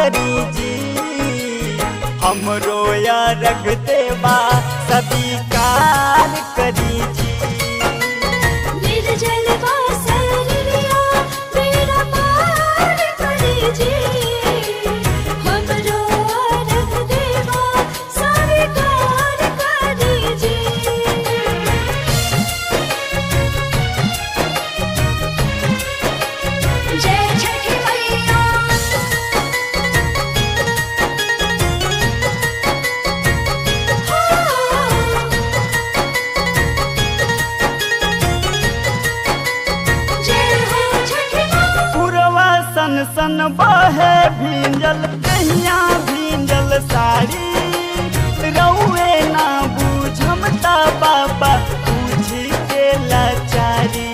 करी जी, हमरो या रख देवा स्वीकार करी जी। निर्जल वासरिया मेरा पार करी जी, हमरो रख देवा स्वीकार करी जी। जय छठी मैया। जय हो छठी माँ। पुरवा सन सन बहे भींजल कहिया भींजल साड़ी, रउए ना बूझमता बाबा पूछी के लाचारी।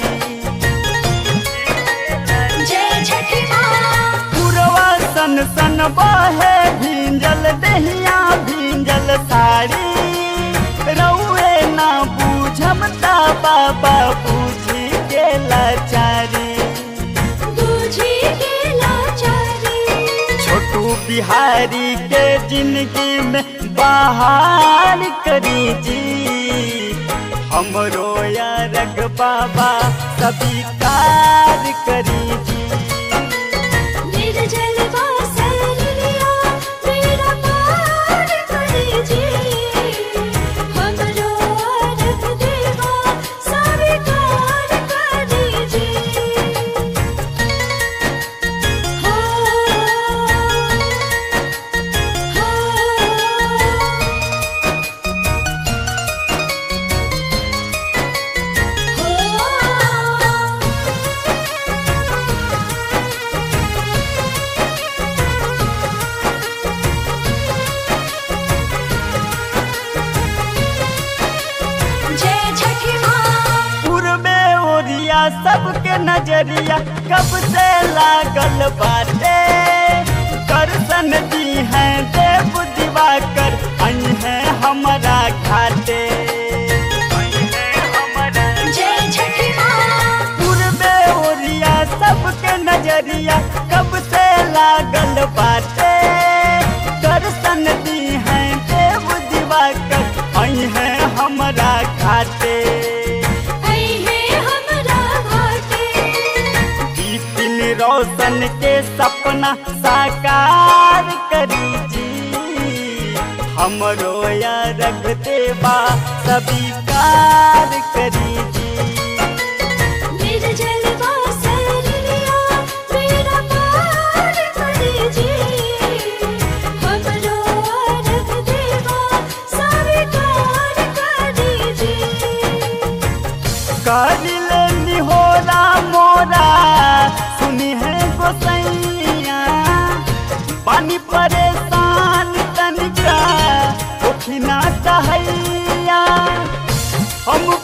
जय छठी माँ। पुरवा सन सन बहे भींजल दहिया भींजल साड़ी, रउए ना बूझमता बाबा पूछी के लाचारी। बूझी के लाचारी। छोटू बिहारी के जिंदगी में बहार करी जी, हमरो या रग बाबा स्वीकार करी जी। निर्जल वासरिया मेरा पार करी जी, हमरो रख देवा स्वीकार करी जी। हो जय छठी माँ। पूर्वे ओरिया सबके नजरिया कब से लागल बाटे, दर्शन दी है देव दिवाकर आई है हमारा घाटे। जय छठी माँ। पूर्वे ओरिया सबके नजरिया कब से लागल बाटे, दर्शन दी है देव दिवाकर आई है हमारा घाटे। आई है हमरा घाटे। बिपिन रोशन के सपना साकार करी जी, हमरो या रख देवा स्वीकार करी जी। निर्जल वासरिया मेरा पार करी जी, हमरो रख देवा स्वीकार करी जी। कारिले निहोरा मोरा सुनी है गोसैया, पानी परेशान तनिका ओखिना सहैया। हम